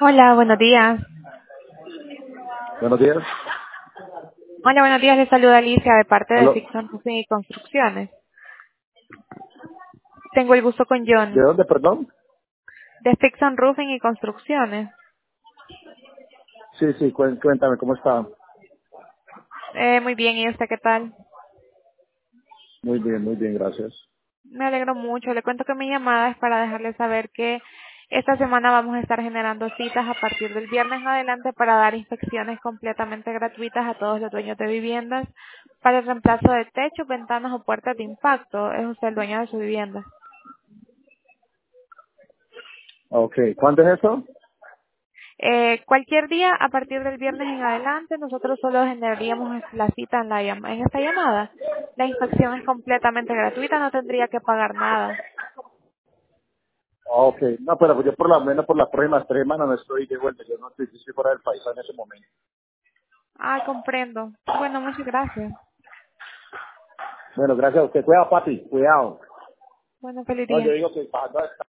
Hola, buenos días. Buenos días. Hola, buenos días. Les saluda Alicia de parte de Aló. Fixon Roofing y Construcciones. Tengo el gusto con ¿De John, dónde, perdón? de Fixon Roofing y Construcciones. Sí, sí, cuéntame, ¿cómo está? Muy bien, ¿y usted qué tal? Muy bien, gracias. Me alegro mucho. Le cuento que mi llamada es para dejarle saber que esta semana vamos a estar generando citas a partir del viernes adelante para dar inspecciones completamente gratuitas a todos los dueños de viviendas para el reemplazo de techos, ventanas o puertas de impacto. Es usted el dueño de su vivienda. Ok, ¿cuándo es eso? Cualquier día a partir del viernes en adelante, nosotros solo generaríamos la cita en, en esta llamada. La inspección es completamente gratuita, no tendría que pagar nada. Ok, no, pero yo por lo menos por las próximas 3 semanas no estoy de vuelta, yo estoy fuera del país en ese momento. Ah, comprendo. Bueno, muchas gracias. Bueno, gracias a usted. Cuidado, papi, cuidado. Bueno, feliz No, yo día. digo que